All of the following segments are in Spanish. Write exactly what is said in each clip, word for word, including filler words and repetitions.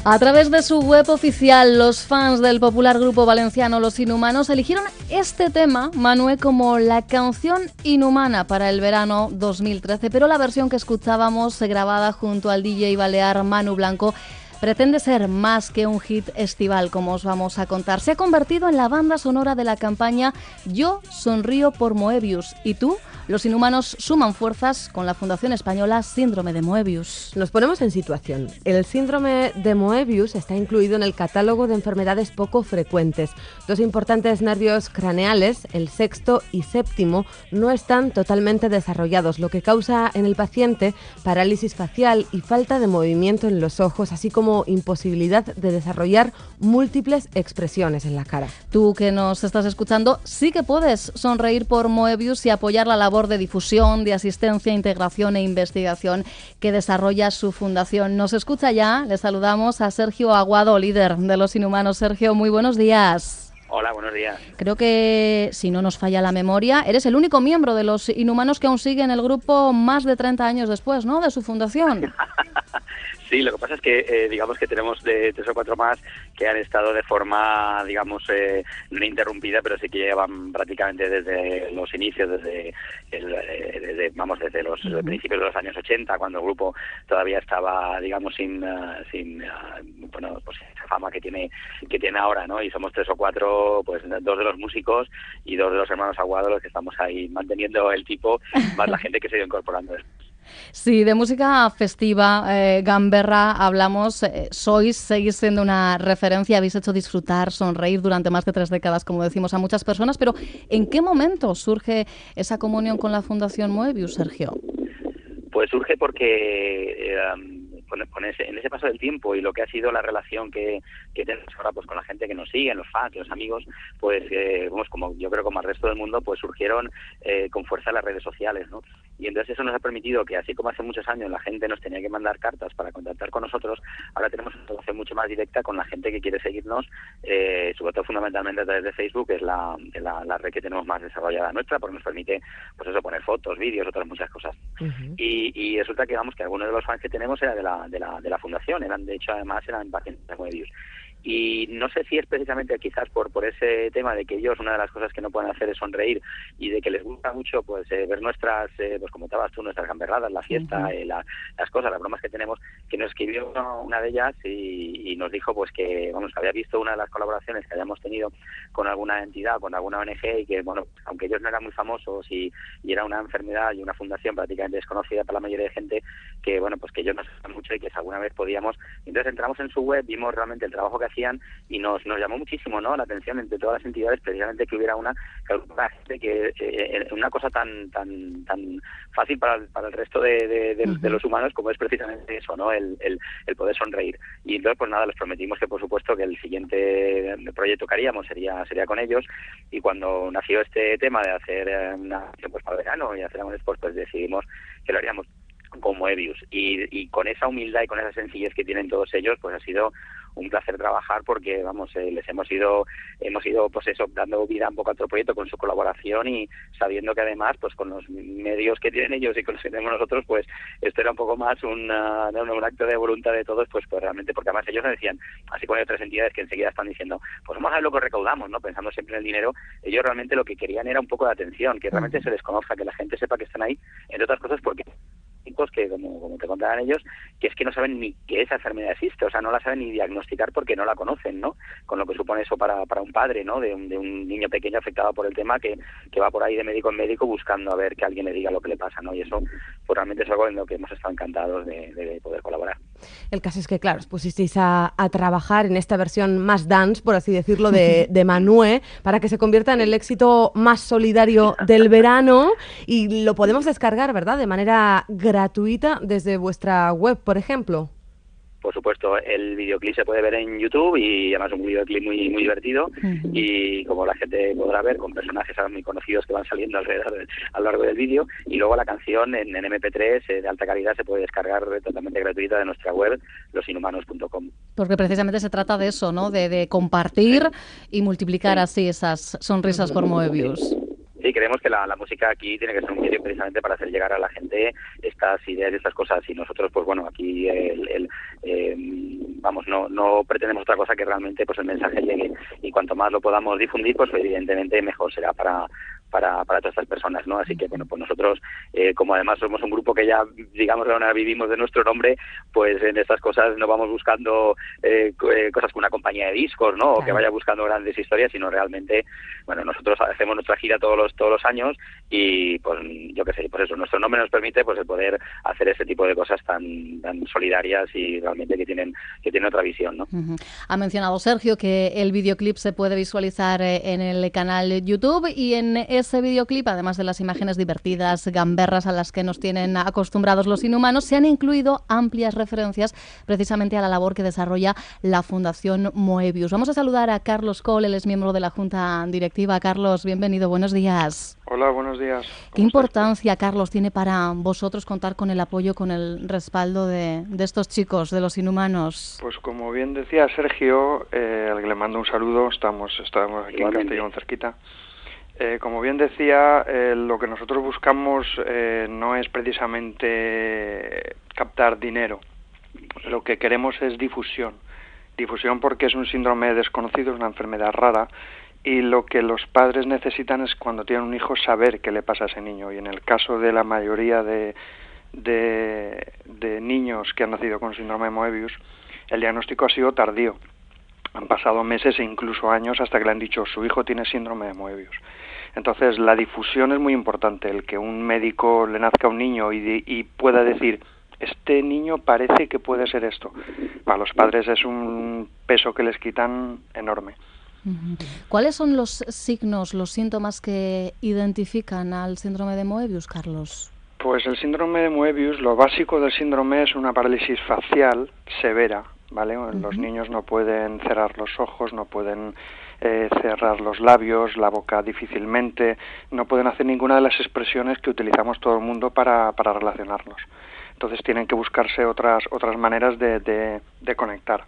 A través de su web oficial, los fans del popular grupo valenciano Los Inhumanos eligieron este tema, Manué, como la canción inhumana para el verano dos mil trece, pero la versión que escuchábamos, grabada junto al D J balear Manu Blanco, pretende ser más que un hit estival, como os vamos a contar. Se ha convertido en la banda sonora de la campaña Yo sonrío por Moebius. ¿Y tú? Los Inhumanos suman fuerzas con la Fundación Española Síndrome de Moebius. Nos ponemos en situación. El síndrome de Moebius está incluido en el catálogo de enfermedades poco frecuentes. Dos importantes nervios craneales, el sexto y séptimo, no están totalmente desarrollados, lo que causa en el paciente parálisis facial y falta de movimiento en los ojos, así como imposibilidad de desarrollar múltiples expresiones en la cara. Tú que nos estás escuchando, sí que puedes sonreír por Moebius y apoyar la labor de difusión, de asistencia, integración e investigación que desarrolla su fundación. Nos escucha ya, le saludamos a Sergio Aguado, líder de Los Inhumanos. Sergio, muy buenos días. Hola, buenos días. Creo que, si no nos falla la memoria, eres el único miembro de Los Inhumanos que aún sigue en el grupo más de treinta años después, ¿no?, de su fundación. Sí, lo que pasa es que eh, digamos que tenemos de tres o cuatro más que han estado de forma, digamos, eh, no interrumpida, pero sí que llevan prácticamente desde los inicios, desde, el, eh, desde vamos, desde los uh-huh. principios de los años ochenta, cuando el grupo todavía estaba, digamos, sin, uh, sin uh, bueno, pues esa fama que tiene que tiene ahora, ¿no? Y somos tres o cuatro, pues dos de los músicos y dos de los hermanos Aguado los que estamos ahí manteniendo el tipo, más la gente que se ha ido incorporando después. Sí, de música festiva, eh, gamberra, hablamos. Eh, sois, seguís siendo una referencia, habéis hecho disfrutar, sonreír durante más de tres décadas, como decimos, a muchas personas, pero ¿en qué momento surge esa comunión con la Fundación Moebius, Sergio? Pues surge porque eh, con, con ese, en ese paso del tiempo y lo que ha sido la relación que, que tenemos ahora pues con la gente que nos sigue, los fans, los amigos, pues eh, vamos, como yo creo como el resto del mundo, pues surgieron eh, con fuerza las redes sociales, ¿no? Y entonces eso nos ha permitido que, así como hace muchos años la gente nos tenía que mandar cartas para contactar con nosotros, ahora tenemos una relación mucho más directa con la gente que quiere seguirnos, eh, sobre todo fundamentalmente a través de Facebook, que es la, la, la red que tenemos más desarrollada nuestra, porque nos permite, pues eso, poner fotos, vídeos, otras muchas cosas. Uh-huh. Y, y resulta que, vamos, que algunos de los fans que tenemos eran de la, de la, de la fundación, eran, de hecho, además, eran pacientes de Moebius. Y no sé si es precisamente quizás por por ese tema de que ellos una de las cosas que no pueden hacer es sonreír y de que les gusta mucho pues eh, ver nuestras, eh, pues como estabas tú, nuestras gamberradas, la fiesta, uh-huh. eh, la, las cosas, las bromas que tenemos, que nos escribió una de ellas y, y nos dijo pues que, vamos, había visto una de las colaboraciones que habíamos tenido con alguna entidad, con alguna O N G y que, bueno, aunque ellos no eran muy famosos y, y era una enfermedad y una fundación prácticamente desconocida para la mayoría de gente, que, bueno, pues que ellos nos saben mucho y que si alguna vez podíamos. Entonces entramos en su web, vimos realmente el trabajo que hacían y nos nos llamó muchísimo, ¿no?, la atención entre todas las entidades, precisamente que hubiera una que, que eh, una cosa tan tan tan fácil para el, para el resto de, de, de, uh-huh. de los humanos como es precisamente eso, ¿no?, el, el, el poder sonreír. Y entonces pues nada, les prometimos que por supuesto que el siguiente proyecto que haríamos sería sería con ellos, y cuando nació este tema de hacer una acción pues para verano y hacer un después, pues decidimos que lo haríamos con Moebius y, y con esa humildad y con esa sencillez que tienen todos ellos, pues ha sido un placer trabajar porque, vamos, eh, les hemos ido, hemos ido, pues eso, dando vida un poco a otro proyecto con su colaboración y sabiendo que además, pues con los medios que tienen ellos y con los que tenemos nosotros, pues esto era un poco más un, uh, un, un acto de voluntad de todos, pues, pues realmente, porque además ellos nos decían, así como hay otras entidades que enseguida están diciendo, pues vamos a ver lo que recaudamos, ¿no?, pensando siempre en el dinero. Ellos realmente lo que querían era un poco de atención, que realmente se les conozca, que la gente sepa que están ahí, entre otras cosas porque que como, como te contaban ellos, que es que no saben ni que esa enfermedad existe, o sea, no la saben ni diagnosticar porque no la conocen, ¿no? Con lo que supone eso para, para un padre, ¿no?, de un, de un niño pequeño afectado por el tema que, que va por ahí de médico en médico buscando a ver que alguien le diga lo que le pasa, ¿no? Y eso pues realmente es algo en lo que hemos estado encantados de, de poder colaborar. El caso es que, claro, os pusisteis a, a trabajar en esta versión más dance, por así decirlo, de, de Manué, para que se convierta en el éxito más solidario del verano, y lo podemos descargar, ¿verdad?, de manera gratuita desde vuestra web, por ejemplo. Por supuesto, el videoclip se puede ver en YouTube y además un videoclip muy muy divertido uh-huh. y como la gente podrá ver, con personajes muy conocidos que van saliendo alrededor de, a lo largo del vídeo, y luego la canción en, en eme pe tres eh, de alta calidad se puede descargar totalmente gratuita de nuestra web, los inhumanos punto com. Porque precisamente se trata de eso, ¿no?, de, de compartir sí. y multiplicar sí. así esas sonrisas uh-huh. por Moebius. Sí, sí, creemos que la, la música aquí tiene que ser un medio precisamente para hacer llegar a la gente estas ideas y estas cosas, y nosotros, pues bueno, aquí el, el eh, vamos, no no pretendemos otra cosa que realmente pues el mensaje llegue, y cuanto más lo podamos difundir, pues evidentemente mejor será para para para todas estas personas, ¿no? Así que bueno, pues nosotros, eh, como además somos un grupo que ya, digamos, ahora vivimos de nuestro nombre, pues en estas cosas no vamos buscando eh, cosas con una compañía de discos, ¿no? O que vaya buscando grandes historias, sino realmente, bueno, nosotros hacemos nuestra gira todos los todos los años, y pues yo qué sé, pues eso, nuestro nombre nos permite pues el poder hacer este tipo de cosas tan tan solidarias y realmente que tienen que tienen otra visión, ¿no? Uh-huh. Ha mencionado Sergio que el videoclip se puede visualizar en el canal YouTube, y en ese videoclip, además de las imágenes divertidas, gamberras a las que nos tienen acostumbrados los inhumanos, se han incluido amplias referencias precisamente a la labor que desarrolla la Fundación Moebius. Vamos a saludar a Carlos Cole, él es miembro de la Junta Directiva. Carlos, bienvenido, buenos días. Hola, buenos días. ¿Qué importancia, Carlos, tiene para vosotros contar con el apoyo, con el respaldo de, de estos chicos, de los inhumanos? Pues como bien decía Sergio, eh, al que le mando un saludo, estamos, estamos aquí en Castellón cerquita. Eh, como bien decía, eh, lo que nosotros buscamos eh, no es precisamente captar dinero. Lo que queremos es difusión. Difusión porque es un síndrome desconocido, es una enfermedad rara, y lo que los padres necesitan es, cuando tienen un hijo, saber qué le pasa a ese niño. Y en el caso de la mayoría de, de, de niños que han nacido con síndrome de Moebius, el diagnóstico ha sido tardío. Han pasado meses e incluso años hasta que le han dicho su hijo tiene síndrome de Moebius. Entonces la difusión es muy importante, el que un médico le nazca a un niño y, de, y pueda decir, este niño parece que puede ser esto. Para los padres es un peso que les quitan enorme. ¿Cuáles son los signos, los síntomas que identifican al síndrome de Moebius, Carlos? Pues el síndrome de Moebius, lo básico del síndrome es una parálisis facial severa, ¿vale? Uh-huh. Los niños no pueden cerrar los ojos, no pueden eh, cerrar los labios, la boca difícilmente, no pueden hacer ninguna de las expresiones que utilizamos todo el mundo para, para relacionarnos. Entonces tienen que buscarse otras otras maneras de, de, de conectar.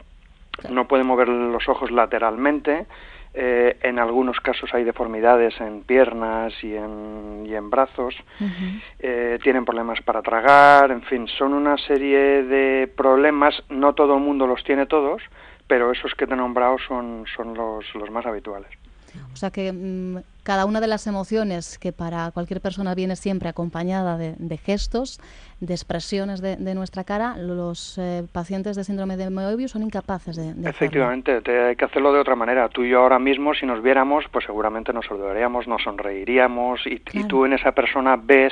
No pueden mover los ojos lateralmente, eh, en algunos casos hay deformidades en piernas y en, y en brazos, uh-huh. eh, tienen problemas para tragar, en fin, son una serie de problemas, no todo el mundo los tiene todos, pero esos que te he nombrado son, son los, los más habituales. O sea que mmm, cada una de las emociones, que para cualquier persona viene siempre acompañada de, de gestos, de expresiones de, de nuestra cara, los eh, pacientes de síndrome de Moebius son incapaces de, de Efectivamente, te, hay que hacerlo de otra manera. Tú y yo ahora mismo, si nos viéramos, pues seguramente nos saludaríamos, nos sonreiríamos, y, claro. y tú en esa persona ves,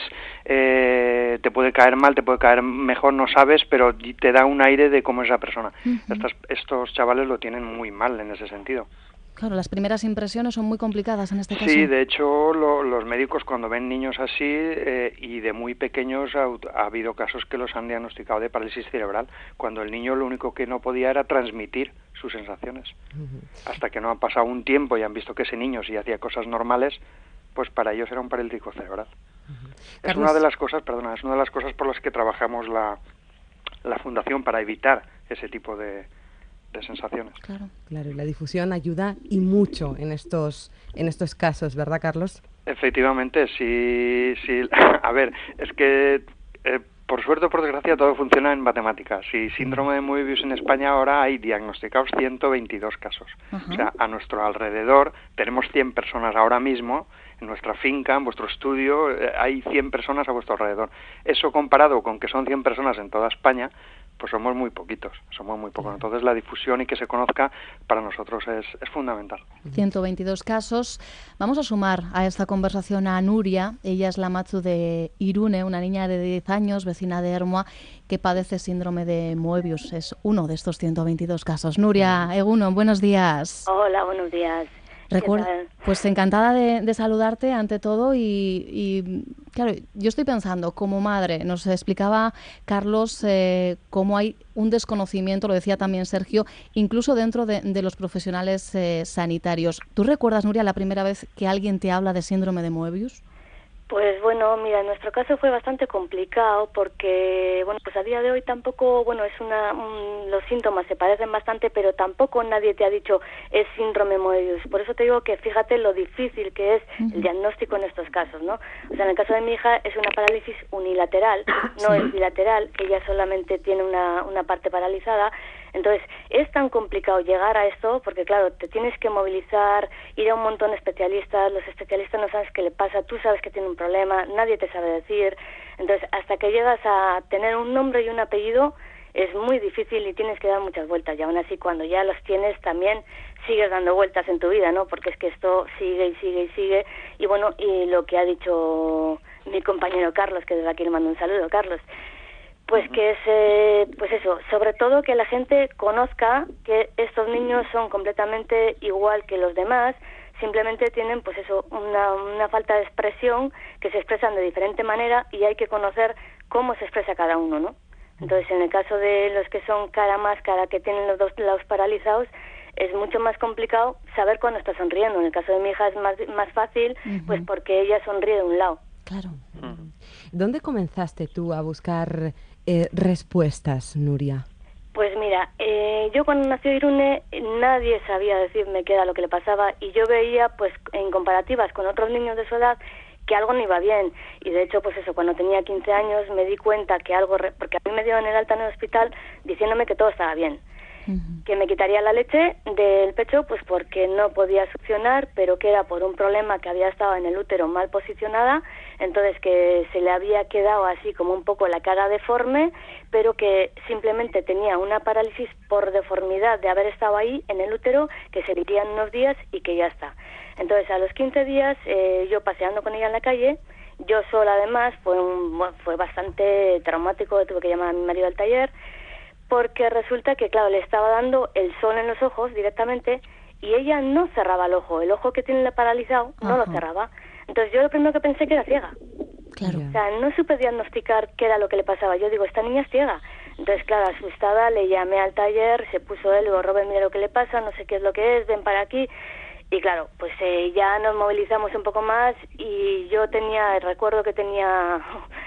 eh, te puede caer mal, te puede caer mejor, no sabes, pero te da un aire de cómo es esa persona. Uh-huh. Estas, estos chavales lo tienen muy mal en ese sentido. Claro, las primeras impresiones son muy complicadas en este caso. Sí, de hecho, lo, los médicos cuando ven niños así eh, y de muy pequeños ha, ha habido casos que los han diagnosticado de parálisis cerebral, cuando el niño lo único que no podía era transmitir sus sensaciones. Uh-huh. Hasta que no ha pasado un tiempo y han visto que ese niño sí hacía cosas normales, pues para ellos era un paralítico cerebral. Uh-huh. Es Carlos... una de las cosas, perdona, es una de las cosas por las que trabajamos la, la fundación, para evitar ese tipo de de sensaciones. Claro, claro, y la difusión ayuda y mucho en estos en estos casos, ¿verdad, Carlos? Efectivamente, sí, sí. A ver, es que eh, por suerte o por desgracia todo funciona en matemáticas. Si síndrome de Moebius en España ahora hay diagnosticados ciento veintidós casos. Uh-huh. O sea, a nuestro alrededor tenemos cien personas ahora mismo. En nuestra finca, en vuestro estudio, eh, hay cien personas a vuestro alrededor. Eso comparado con que son cien personas en toda España, pues somos muy poquitos, somos muy pocos. Entonces la difusión y que se conozca para nosotros es, es fundamental. ciento veintidós casos. Vamos a sumar a esta conversación a Nuria. Ella es la Matsu de Irune, una niña de diez años, vecina de Ermua, que padece síndrome de Moebius. Es uno de estos ciento veintidós casos. Nuria, Egunon, buenos días. Hola, buenos días. Recuerda, pues encantada de, de saludarte ante todo y, y claro, yo estoy pensando como madre, nos explicaba Carlos eh, cómo hay un desconocimiento, lo decía también Sergio, incluso dentro de, de los profesionales eh, sanitarios. ¿Tú recuerdas, Nuria, la primera vez que alguien te habla de síndrome de Moebius? Pues bueno, mira, en nuestro caso fue bastante complicado porque, bueno, pues a día de hoy tampoco, bueno, es una, un, los síntomas se parecen bastante, pero tampoco nadie te ha dicho es síndrome Moebius. Por eso te digo que fíjate lo difícil que es el diagnóstico en estos casos, ¿no? O sea, en el caso de mi hija es una parálisis unilateral, no es bilateral, ella solamente tiene una, una parte paralizada. Entonces, es tan complicado llegar a esto porque, claro, te tienes que movilizar, ir a un montón de especialistas, los especialistas no sabes qué le pasa, tú sabes que tiene un problema, nadie te sabe decir. Entonces, hasta que llegas a tener un nombre y un apellido, es muy difícil y tienes que dar muchas vueltas. Y aún así, cuando ya los tienes, también sigues dando vueltas en tu vida, ¿no? Porque es que esto sigue y sigue y sigue. Y bueno, y lo que ha dicho mi compañero Carlos, que desde aquí le mando un saludo, Carlos, pues que es, eh, pues eso, sobre todo que la gente conozca que estos niños son completamente igual que los demás, simplemente tienen, pues eso, una, una falta de expresión, que se expresan de diferente manera y hay que conocer cómo se expresa cada uno, ¿no? Entonces, en el caso de los que son cara máscara, que tienen los dos lados paralizados, es mucho más complicado saber cuándo está sonriendo. En el caso de mi hija es más, más fácil, uh-huh. pues porque ella sonríe de un lado. Claro. Uh-huh. ¿Dónde comenzaste tú a buscar eh, respuestas, Nuria? Pues mira, eh, yo cuando nació Irune nadie sabía decirme qué era lo que le pasaba y yo veía pues en comparativas con otros niños de su edad que algo no iba bien y de hecho pues eso, cuando tenía quince años me di cuenta que algo, re... porque a mí me dieron el alta en el hospital diciéndome que todo estaba bien. Uh-huh. Que me quitaría la leche del pecho pues porque no podía succionar, pero que era por un problema que había estado en el útero mal posicionada, entonces que se le había quedado así como un poco la cara deforme, pero que simplemente tenía una parálisis por deformidad de haber estado ahí en el útero, que se iría en unos días y que ya está. Entonces a los quince días eh, yo paseando con ella en la calle, yo sola además, fue, un, fue bastante traumático, tuve que llamar a mi marido al taller, porque resulta que, claro, le estaba dando el sol en los ojos directamente y ella no cerraba el ojo. El ojo que tiene paralizado no Ajá. lo cerraba. Entonces yo lo primero que pensé que era ciega. Claro. O sea, no supe diagnosticar qué era lo que le pasaba. Yo digo, esta niña es ciega. Entonces, claro, asustada, le llamé al taller, se puso él, digo, Robert, mira lo que le pasa, no sé qué es lo que es, ven para aquí. Y claro, pues eh, ya nos movilizamos un poco más y yo tenía, recuerdo que tenía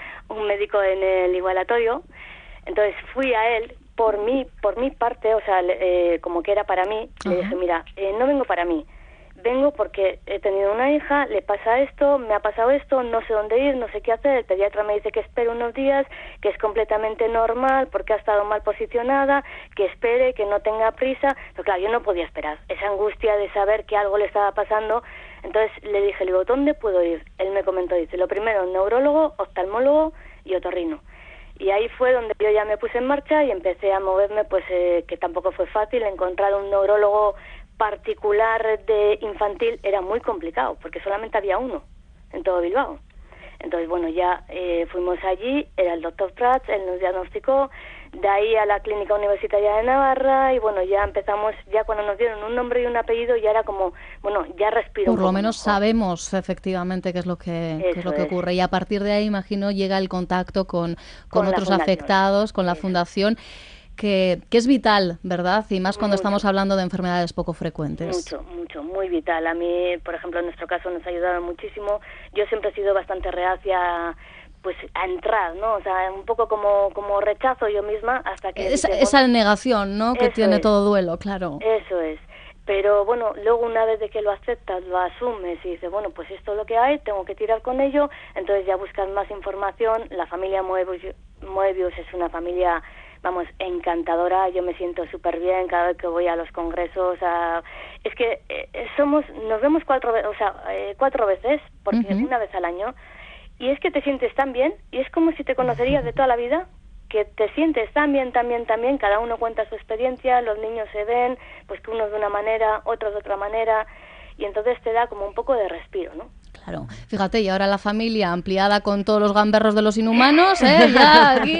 un médico en el igualatorio. Entonces fui a él. Por mí, por mi parte, o sea, eh, como que era para mí, uh-huh. le dije, mira, eh, no vengo para mí, vengo porque he tenido una hija, le pasa esto, me ha pasado esto, no sé dónde ir, no sé qué hacer, el pediatra me dice que espere unos días, que es completamente normal porque ha estado mal posicionada, que espere, que no tenga prisa, pero claro, yo no podía esperar, esa angustia de saber que algo le estaba pasando, entonces le dije, le digo, ¿dónde puedo ir? Él me comentó, dice, lo primero, neurólogo, oftalmólogo y otorrino. Y ahí fue donde yo ya me puse en marcha y empecé a moverme, pues eh, que tampoco fue fácil, encontrar un neurólogo particular de infantil era muy complicado, porque solamente había uno en todo Bilbao. Entonces, bueno, ya eh, fuimos allí, era el doctor Prats, él nos diagnosticó, de ahí a la Clínica Universitaria de Navarra y bueno, ya empezamos, ya cuando nos dieron un nombre y un apellido ya era como, bueno, ya respiro. Por lo menos mejor. Sabemos efectivamente qué es lo que, qué es lo que es. ocurre y a partir de ahí, imagino, llega el contacto con, con, con otros afectados, con la Eso. fundación. Que, que es vital, ¿verdad? Y más cuando mucho. estamos hablando de enfermedades poco frecuentes. Mucho, mucho, muy vital. A mí, por ejemplo, en nuestro caso nos ha ayudado muchísimo. Yo siempre he sido bastante reacia pues a entrar, ¿no? O sea, un poco como, como rechazo yo misma hasta que... Esa, dice, esa negación, ¿no? Que tiene es. todo duelo, claro. Eso es. Pero bueno, luego una vez de que lo aceptas, lo asumes y dices, bueno, pues esto es lo que hay, tengo que tirar con ello, entonces ya buscas más información. La familia Moebius, Moebius es una familia... vamos, encantadora, yo me siento súper bien cada vez que voy a los congresos, a... es que eh, somos, nos vemos cuatro veces, o sea, eh, cuatro veces, porque uh-huh. una vez al año, y es que te sientes tan bien, y es como si te conocerías de toda la vida, que te sientes tan bien, tan bien, tan bien, cada uno cuenta su experiencia, los niños se ven, pues que unos de una manera, otros de otra manera, y entonces te da como un poco de respiro, ¿no? Claro, fíjate, y ahora la familia ampliada con todos los gamberros de los inhumanos, ¿eh? Ya aquí...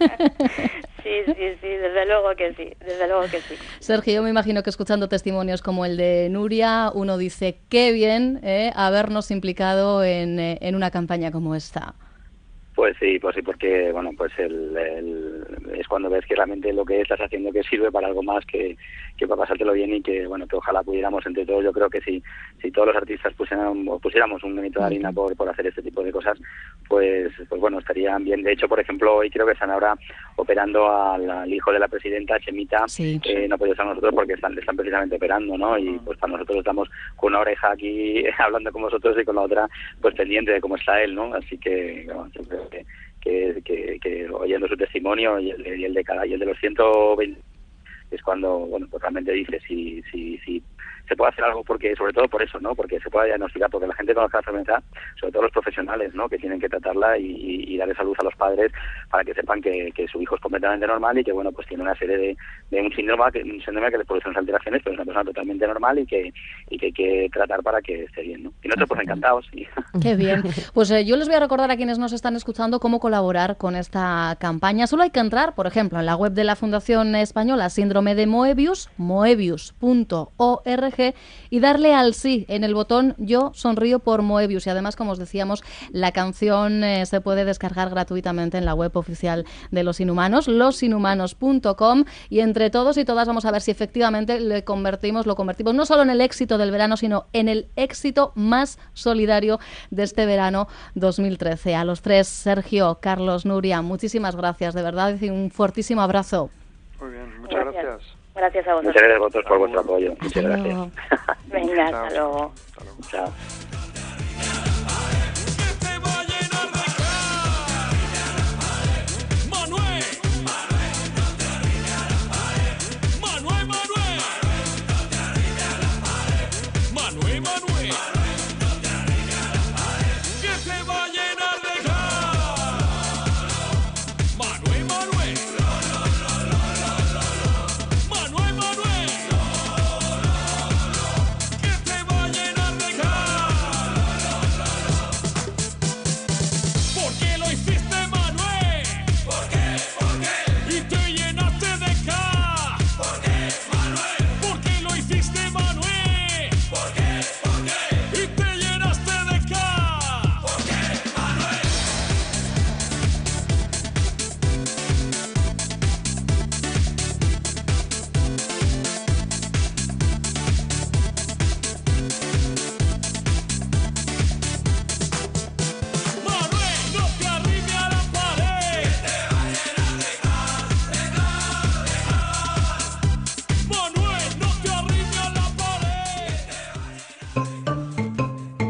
Sí, sí, sí, desde luego que sí, desde luego que sí. Sergio, yo me imagino que escuchando testimonios como el de Nuria, uno dice, qué bien eh, habernos implicado en, eh, en una campaña como esta. Pues sí, pues sí, porque bueno, pues el, el, es cuando ves que realmente lo que estás haciendo que sirve para algo más que, que para pasártelo bien, y que bueno, que ojalá pudiéramos entre todos. Yo creo que si si todos los artistas pusieran, pusiéramos un granito de harina por, por hacer este tipo de cosas, pues pues bueno, estarían bien. De hecho, por ejemplo, hoy creo que están ahora operando al, al hijo de la presidenta, Chemita, sí. eh, no podía estar nosotros porque están, están precisamente operando, ¿no? Y pues para nosotros estamos con una oreja aquí hablando con vosotros y con la otra pues pendiente de cómo está él, ¿no? Así que bueno, yo creo que, que, que, que oyendo su testimonio y el, y el de cada y el de los ciento veinte es cuando bueno, pues realmente dice si si si se puede hacer algo, porque sobre todo por eso, ¿no? Porque se pueda diagnosticar, porque la gente conozca la enfermedad, sobre todo los profesionales, ¿no? Que tienen que tratarla y, y, y dar esa luz a los padres para que sepan que, que su hijo es completamente normal y que, bueno, pues tiene una serie de, de un síndrome que un síndrome que le produce unas alteraciones, pero es una persona totalmente normal y que y que hay que tratar para que esté bien, ¿no? Y nosotros pues encantados. Sí. Qué bien. Pues eh, yo les voy a recordar a quienes nos están escuchando cómo colaborar con esta campaña. Solo hay que entrar, por ejemplo, en la web de la Fundación Española Síndrome de Moebius, moebius punto org, y darle al sí en el botón Yo sonrío por Moebius. Y además, como os decíamos, la canción eh, se puede descargar gratuitamente en la web oficial de Los Inhumanos, los inhumanos punto com, y entre todos y todas vamos a ver si efectivamente le convertimos, lo convertimos no solo en el éxito del verano, sino en el éxito más solidario de este verano dos mil trece. A los tres, Sergio, Carlos, Nuria, muchísimas gracias, de verdad, y un fuertísimo abrazo. Muy bien, muchas gracias. Gracias, gracias a vosotros. Muchas gracias a vosotros por vuestro apoyo. Muchas Hasta gracias. luego. Venga, hasta luego. Hasta luego. Chao.